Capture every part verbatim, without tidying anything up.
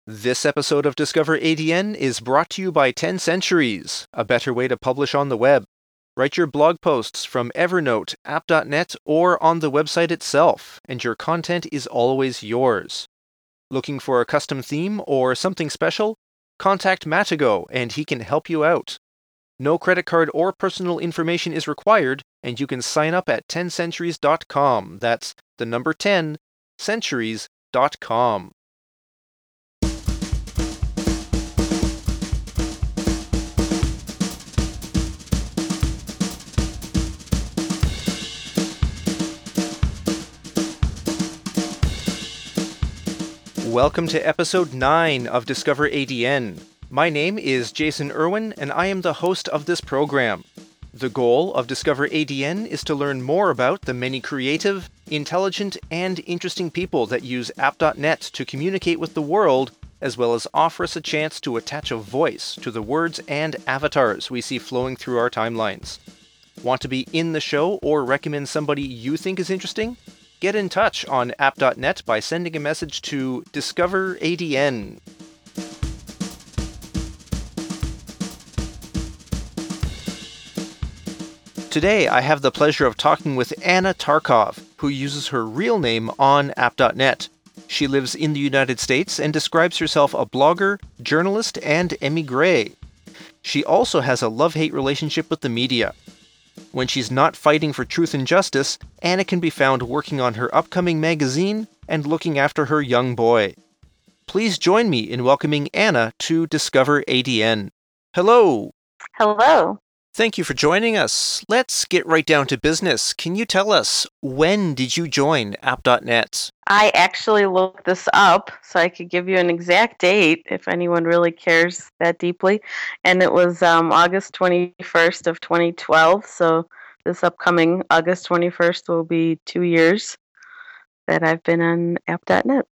This episode of Discover A D N is brought to you by ten Centuries, a better way to publish on the web. Write your blog posts from Evernote, app dot net, or on the website itself, and your content is always yours. Looking for a custom theme or something special? Contact Matago and he can help you out. No credit card or personal information is required, and you can sign up at ten centuries dot com. That's the number ten, centuries dot com. Welcome to episode nine of Discover A D N. My name is Jason Irwin, and I am the host of this program. The goal of Discover A D N is to learn more about the many creative, intelligent, and interesting people that use app dot net to communicate with the world, as well as offer us a chance to attach a voice to the words and avatars we see flowing through our timelines. Want to be in the show or recommend somebody you think is interesting? Get in touch on app dot net by sending a message to Discover A D N. Today, I have the pleasure of talking with Anna Tarkov, who uses her real name on app dot net. She lives in the United States and describes herself a blogger, journalist, and émigré. She also has a love-hate relationship with the media. When she's not fighting for truth and justice, Anna can be found working on her upcoming magazine and looking after her young boy. Please join me in welcoming Anna to Discover A D N. Hello! Hello. Thank you for joining us. Let's get right down to business. Can you tell us, when did you join app dot net? I actually looked this up so I could give you an exact date if anyone really cares that deeply. And it was um, August twenty-first of twenty twelve. So this upcoming August twenty-first will be two years that I've been on app dot net.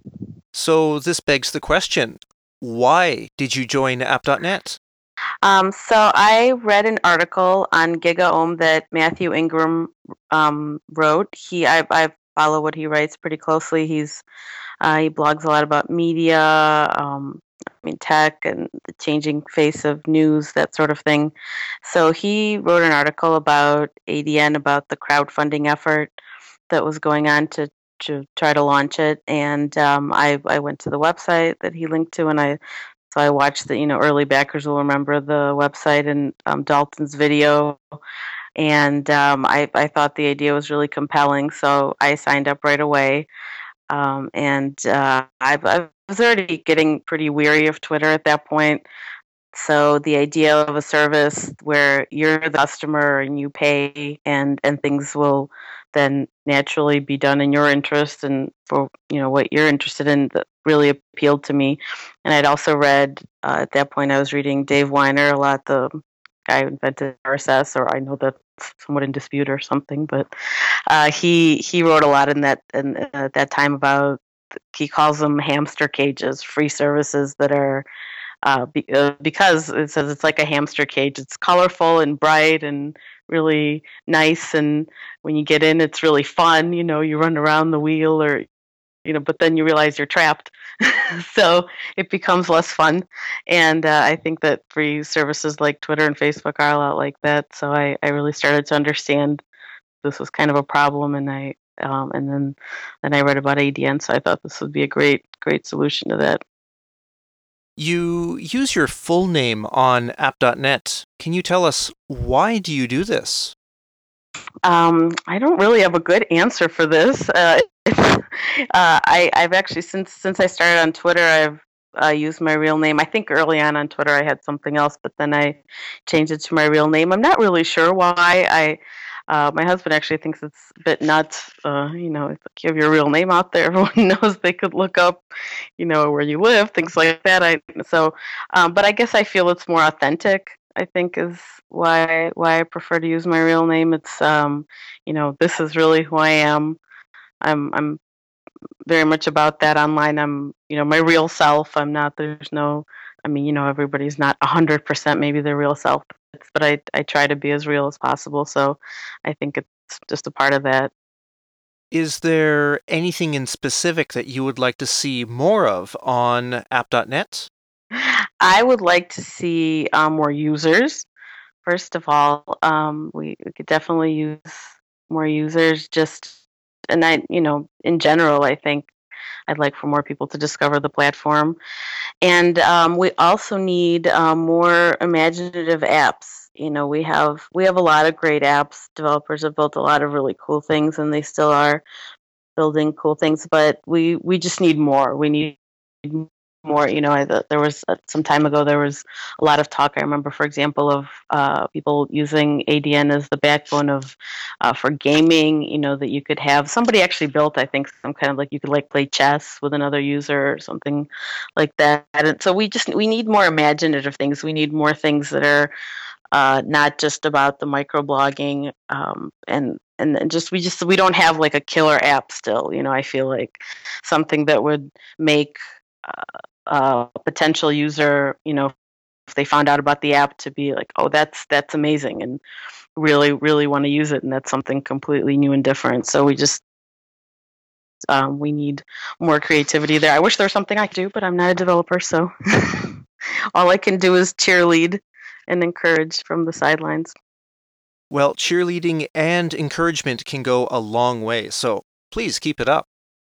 So this begs the question, why did you join app dot net? Um, so I read an article on GigaOM that Matthew Ingram um, wrote. He I, I follow what he writes pretty closely. He's uh, he blogs a lot about media, um, I mean tech, and the changing face of news, that sort of thing. So he wrote an article about A D N, about the crowdfunding effort that was going on to to try to launch it, and um, I I went to the website that he linked to, and I so I watched the, you know, early backers will remember the website and um, Dalton's video, and um, I, I thought the idea was really compelling, so I signed up right away. Um, and uh, I, I was already getting pretty weary of Twitter at that point. So the idea of a service where you're the customer and you pay, and, and things will then naturally be done in your interest and for, you know, what you're interested in, that really appealed to me. And I'd also read uh, at that point I was reading Dave Weiner a lot, the guy who invented R S S, or I know that's somewhat in dispute or something, but uh, he he wrote a lot in that in, uh, at that time about, he calls them hamster cages, free services that are uh, be, uh, because it says it's like a hamster cage. It's colorful and bright and really nice, and when you get in, it's really fun. You know, you run around the wheel, or you know, but then you realize you're trapped, so it becomes less fun. And uh, I think that free services like Twitter and Facebook are a lot like that. So I, I really started to understand this was kind of a problem, and I um, and then then I read about A D N, so I thought this would be a great great solution to that. You use your full name on app dot net. Can you tell us, why do you do this? Um, I don't really have a good answer for this. Uh, uh, I, I've actually since since I started on Twitter, I've uh, used my real name. I think early on on Twitter I had something else, but then I changed it to my real name. I'm not really sure why. I uh, my husband actually thinks it's a bit nuts. Uh, you know, if you have your real name out there, everyone knows they could look up, you know, where you live, things like that. I so, um, but I guess I feel it's more authentic. I think is why why I prefer to use my real name. It's um, you know, this is really who I am. I'm I'm very much about that online. I'm, you know, my real self. I'm not. There's no. I mean, you know, everybody's not a hundred percent maybe their real self, but I I try to be as real as possible. So I think it's just a part of that. Is there anything in specific that you would like to see more of on app dot net? I would like to see um, more users. First of all, um, we, we could definitely use more users. Just and I, you know, in general, I think I'd like for more people to discover the platform. And um, we also need um, more imaginative apps. You know, we have we have a lot of great apps. Developers have built a lot of really cool things, and they still are building cool things. But we we just need more. We need more. You know, I, there was uh, some time ago there was a lot of talk. I remember, for example, of uh, people using A D N as the backbone of uh, for gaming. You know, that you could have somebody actually built. I think some kind of like you could like play chess with another user or something like that. And so we just we need more imaginative things. We need more things that are uh, not just about the microblogging um, and and and just we just we don't have like a killer app still. You know, I feel like something that would make uh, a potential user, you know, if they found out about the app, to be like, oh, that's that's amazing, and really really want to use it, and that's something completely new and different. So we just um, we need more creativity there. I wish there was something I could do, but I'm not a developer, so all I can do is cheerlead and encourage from the sidelines. Well, cheerleading and encouragement can go a long way, so please keep it up.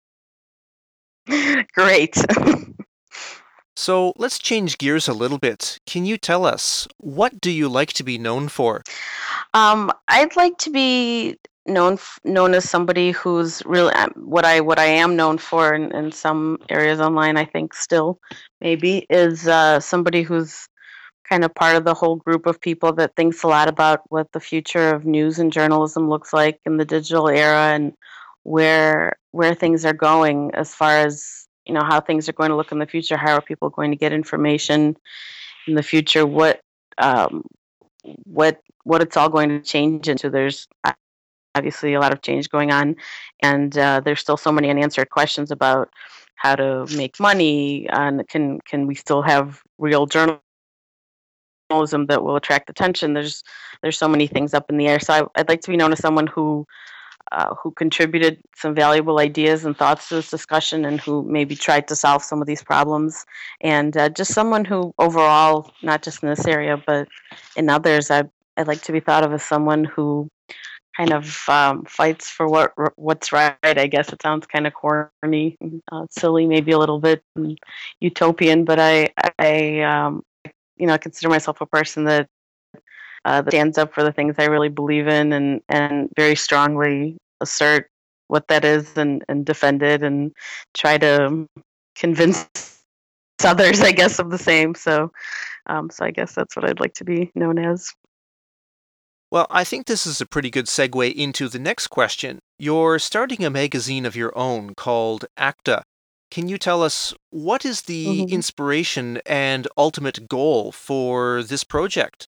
Great. So let's change gears a little bit. Can you tell us, what do you like to be known for? Um, I'd like to be known f- known as somebody who's really um, what I what I am known for in, in some areas online. I think still maybe is uh, somebody who's kind of part of the whole group of people that thinks a lot about what the future of news and journalism looks like in the digital era, and where where things are going as far as, you know, how things are going to look in the future. How are people going to get information in the future? What um, what what it's all going to change into. There's obviously a lot of change going on, and uh, there's still so many unanswered questions about how to make money, and can can we still have real journalism that will attract attention. There's there's so many things up in the air. So I, I'd like to be known as someone who uh, who contributed some valuable ideas and thoughts to this discussion, and who maybe tried to solve some of these problems, and uh, just someone who overall, not just in this area but in others, I I'd like to be thought of as someone who kind of um, fights for what what's right. I guess it sounds kind of corny, uh, silly, maybe a little bit mm, utopian, but I I um, you know, consider myself a person that uh, that stands up for the things I really believe in, and and very strongly assert what that is, and and defend it, and try to convince others, I guess, of the same. So um, so I guess that's what I'd like to be known as. Well, I think this is a pretty good segue into the next question. You're starting a magazine of your own called ACTA. Can you tell us, what is the hmm inspiration and ultimate goal for this project?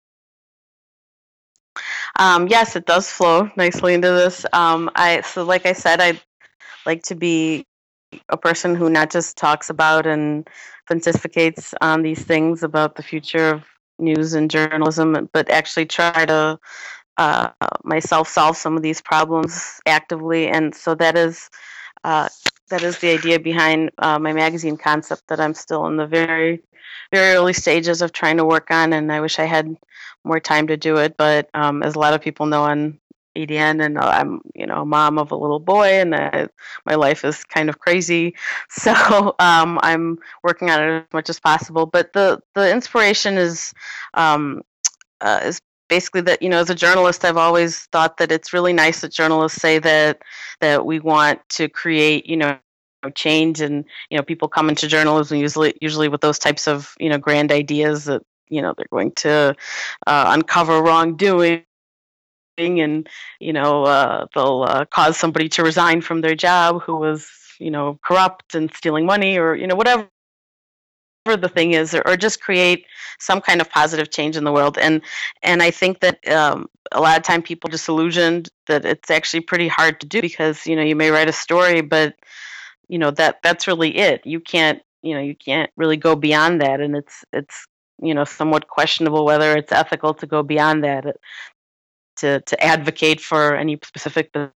Um, yes, it does flow nicely into this. Um, I so like I said, I'd like to be a person who not just talks about and pontificates on these things about the future of news and journalism, but actually try to uh, myself solve some of these problems actively. And so that is uh, that is the idea behind uh, my magazine concept that I'm still in the very very early stages of trying to work on, and I wish I had more time to do it. But um, as a lot of people know on A D N, and uh, I'm, you know, a mom of a little boy, and uh, my life is kind of crazy. So um, I'm working on it as much as possible. But the the inspiration is um, uh, is basically that, you know, as a journalist, I've always thought that it's really nice that journalists say that that we want to create, you know, change, and, you know, people come into journalism usually usually with those types of, you know, grand ideas that, you know, they're going to uh, uncover wrongdoing, and, you know, uh, they'll uh, cause somebody to resign from their job who was, you know, corrupt and stealing money, or, you know, whatever the thing is, or, or just create some kind of positive change in the world. and and I think that um, a lot of time people are disillusioned that it's actually pretty hard to do, because, you know, you may write a story, but, you know, that that's really it. You can't, you know, you can't really go beyond that, and it's it's you know, somewhat questionable whether it's ethical to go beyond that, uh, to to advocate for any specific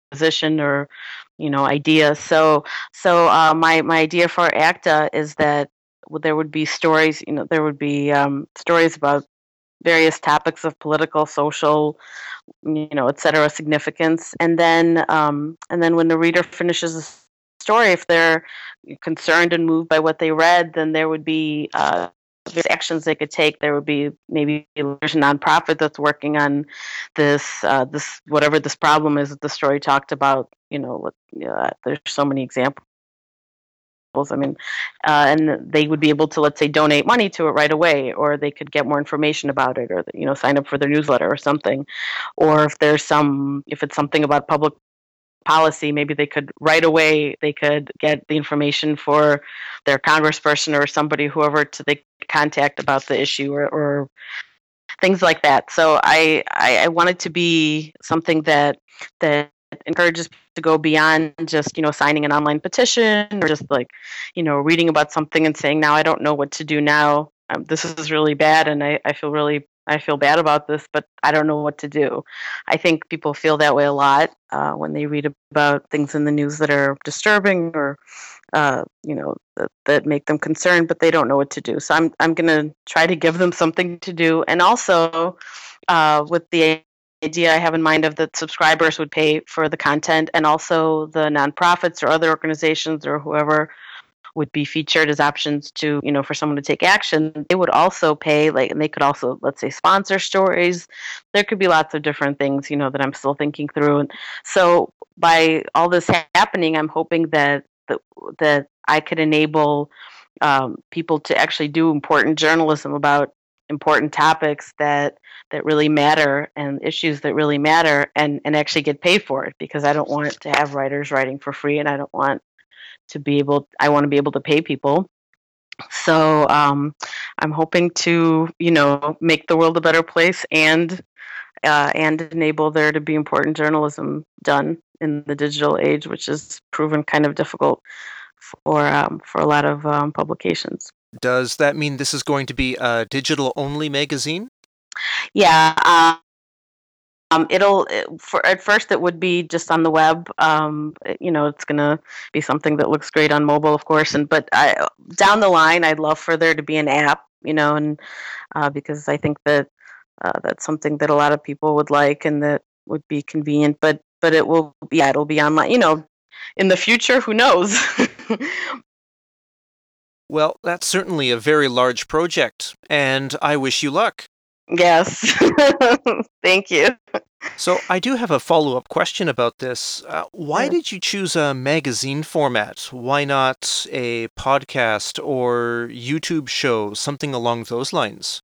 position or you know idea. So so uh, my my idea for ACTA is that there would be stories. You know, there would be um, stories about various topics of political, social, you know, et cetera, significance. And then, um, and then when the reader finishes the story, if they're concerned and moved by what they read, then there would be uh, various actions they could take. There would be maybe there's a nonprofit that's working on this, uh, this whatever this problem is that the story talked about. You know, uh, there's so many examples. I mean, uh, and they would be able to, let's say, donate money to it right away, or they could get more information about it, or you know, sign up for their newsletter or something. Or if there's some, if it's something about public policy, maybe they could right away they could get the information for their congressperson or somebody, whoever, to they contact about the issue, or, or things like that. So I, I I want it to be something that that encourages to go beyond just you know signing an online petition, or just like you know reading about something and saying, now I don't know what to do now. Um, this is really bad, and I, I feel really I feel bad about this, but I don't know what to do. I think people feel that way a lot uh, when they read about things in the news that are disturbing, or uh, you know, that, that make them concerned, but they don't know what to do. So I'm I'm going to try to give them something to do, and also uh, with the idea I have in mind of that subscribers would pay for the content, and also the nonprofits or other organizations or whoever would be featured as options to you know for someone to take action. They would also pay, like, and they could also, let's say, sponsor stories. There could be lots of different things you know that I'm still thinking through. And so by all this happening, I'm hoping that that, that I could enable um, people to actually do important journalism about important topics that that really matter, and issues that really matter, and and actually get paid for it, because I don't want to have writers writing for free, and I don't want to be able I want to be able to pay people. So um, I'm hoping to you know make the world a better place, and uh, and enable there to be important journalism done in the digital age, which is proven kind of difficult for um, for a lot of um, publications. Does that mean this is going to be a digital-only magazine? Yeah, um, um, it'll it, for at first it would be just on the web. Um, it- you know, it's gonna be something that looks great on mobile, of course. And but I, down the line, I'd love for there to be an app. You know, and uh, because I think that uh, that's something that a lot of people would like, and that would be convenient. But but it will be yeah, it'll be online. You know, in the future, who knows? Well, that's certainly a very large project, and I wish you luck. Yes. Thank you. So, I do have a follow-up question about this. Uh, why Yeah. did you choose a magazine format? Why not a podcast or YouTube show, something along those lines?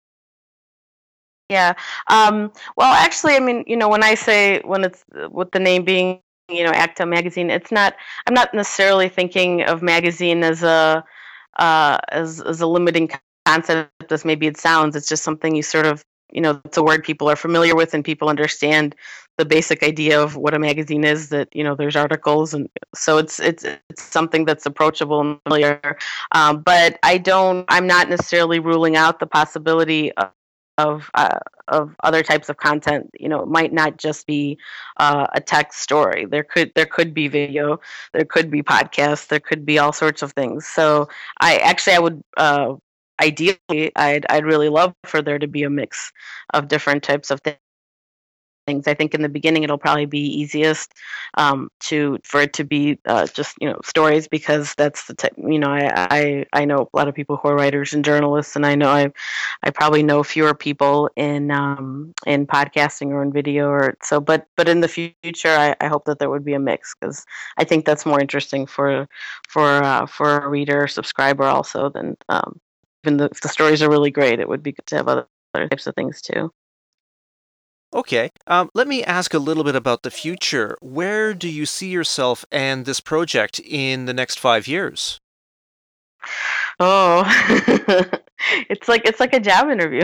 Yeah. Um, well, actually, I mean, you know, when I say when it's uh, with the name being, you know, Acta Magazine, it's not. I'm not necessarily thinking of magazine as a uh, as as a limiting concept as maybe it sounds. It's just something you sort of, you know, it's a word people are familiar with, and people understand the basic idea of what a magazine is. That you know, there's articles, and so it's it's it's something that's approachable and familiar. Um, but I don't. I'm not necessarily ruling out the possibility of of uh, of other types of content. You know, it might not just be uh, a text story. There could there could be video, there could be podcasts, there could be all sorts of things. So I actually I would uh, ideally I'd I'd really love for there to be a mix of different types of things. Things. I think in the beginning it'll probably be easiest um, to for it to be uh, just you know stories, because that's the type, you know I, I I know a lot of people who are writers and journalists, and I know I I probably know fewer people in um, in podcasting or in video, or so. But but in the future, I, I hope that there would be a mix, because I think that's more interesting for for uh, for a reader or subscriber also than um, even the, if the stories are really great. It would be good to have other, other types of things too. Okay, um, let me ask a little bit about the future. Where do you see yourself and this project in the next five years? Oh, it's like it's like a job interview.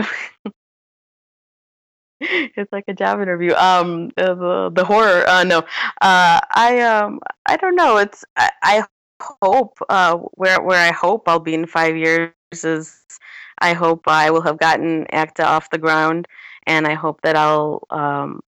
It's like a job interview. Um, uh, the the horror. Uh, no, uh, I um, I don't know. It's I, I hope uh, where where I hope I'll be in five years is I hope I will have gotten ACTA off the ground, and I hope that I'll um,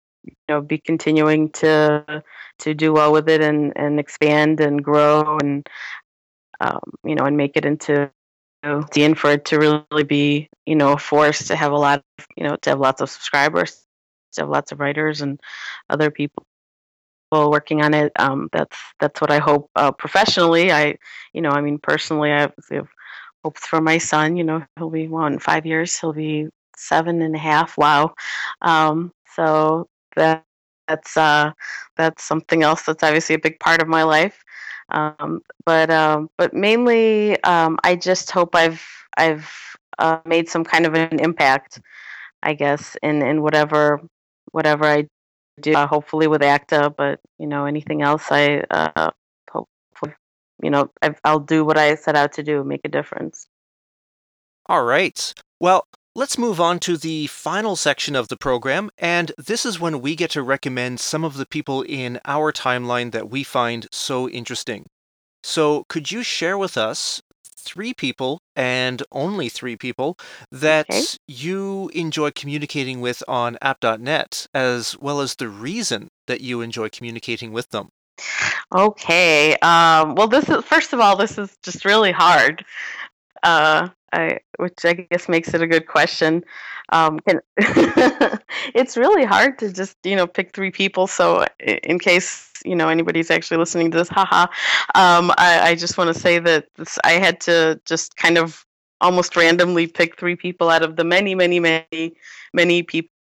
know, be continuing to to do well with it and, and expand and grow and um, you know and make it into and for it to really be you know a force to have a lot of you know to have lots of subscribers, to have lots of writers and other people working on it. Um, that's that's what I hope uh, professionally. I you know I mean personally I have, I have hopes for my son. You know he'll be well, in five years he'll be seven and a half. Wow. Um, so that that's uh, that's something else that's obviously a big part of my life. Um, but um, but mainly, um, I just hope I've I've uh, made some kind of an impact, I guess, in, in whatever whatever I do. Uh, hopefully with ACTA, but you know anything else, I uh, hope you know I've, I'll do what I set out to do, make a difference. All right. Well, let's move on to the final section of the program, and this is when we get to recommend some of the people in our timeline that we find so interesting. So, could you share with us three people, and only three people, that Okay. you enjoy communicating with on app dot net, as well as the reason that you enjoy communicating with them? Okay. Um, well, this is first of all, this is just really hard. Uh, I, which I guess makes it a good question. Um, can, it's really hard to just you know pick three people. So i- in case you know anybody's actually listening to this, haha, um, I, I just want to say that this, I had to just kind of almost randomly pick three people out of the many, many, many, many people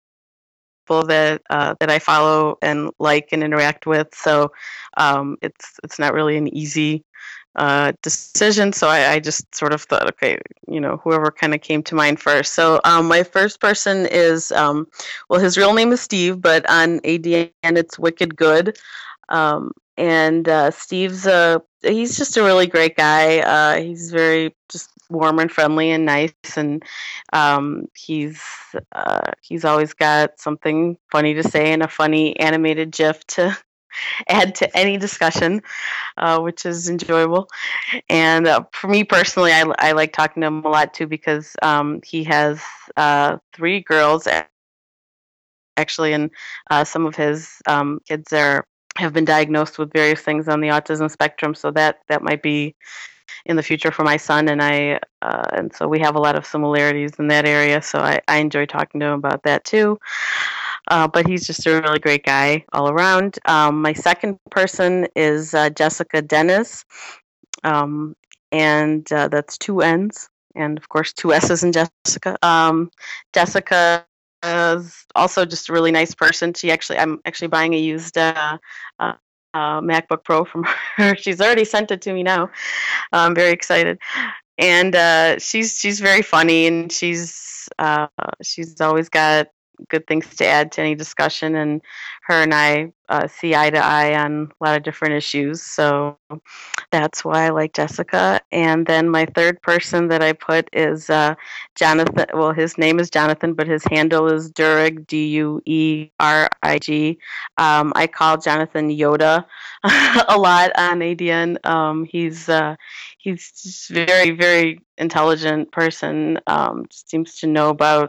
that uh, that I follow and like and interact with. So um, it's it's not really an easy uh, decision. So I, I just sort of thought, okay, you know, whoever kind of came to mind first. So um, my first person is, um, well, his real name is Steve, but on A D N it's Wicked Good. Um, and uh, Steve's uh, he's just a really great guy. Uh, he's very just warm and friendly and nice, and um, he's uh, he's always got something funny to say and a funny animated GIF to add to any discussion, uh, which is enjoyable. And uh, for me personally, I, I like talking to him a lot too because um, he has uh, three girls actually, and uh, some of his um, kids are have been diagnosed with various things on the autism spectrum. So that that might be in the future for my son and I, uh, and so we have a lot of similarities in that area. So I, I enjoy talking to him about that too. Uh, but he's just a really great guy all around. Um, my second person is uh, Jessica Dennis, um, and uh, that's two N's, and of course two S's in Jessica. Um, Jessica is also just a really nice person. She actually, I'm actually buying a used uh, uh, uh, MacBook Pro from her. She's already sent it to me now. I'm very excited, and uh, she's she's very funny, and she's uh, she's always got good things to add to any discussion. And her and I uh, see eye to eye on a lot of different issues. So that's why I like Jessica. And then my third person that I put is uh, Jonathan. Well, his name is Jonathan, but his handle is Duerig, D U E R I G. Um, I call Jonathan Yoda a lot on A D N. Um, he's uh, he's just very, very intelligent person. Um, seems to know about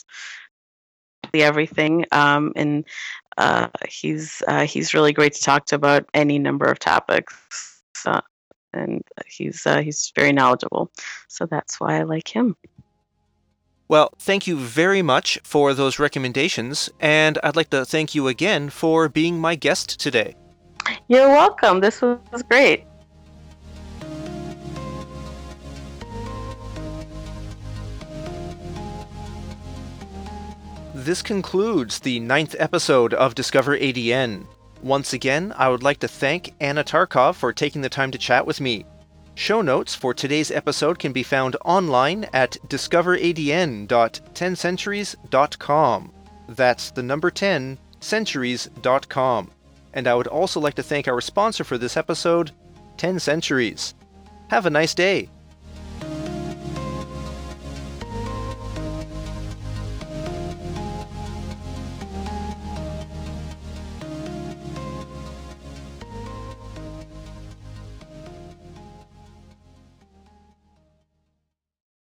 everything, um, and uh, he's uh, he's really great to talk to about any number of topics. So, and he's uh, he's very knowledgeable. So that's why I like him. Well, thank you very much for those recommendations, and I'd like to thank you again for being my guest today. You're welcome. This was great. This concludes the ninth episode of Discover A D N. Once again, I would like to thank Anna Tarkov for taking the time to chat with me. Show notes for today's episode can be found online at discover A D N dot ten centuries dot com. That's the number ten, centuries dot com. And I would also like to thank our sponsor for this episode, ten Centuries. Have a nice day.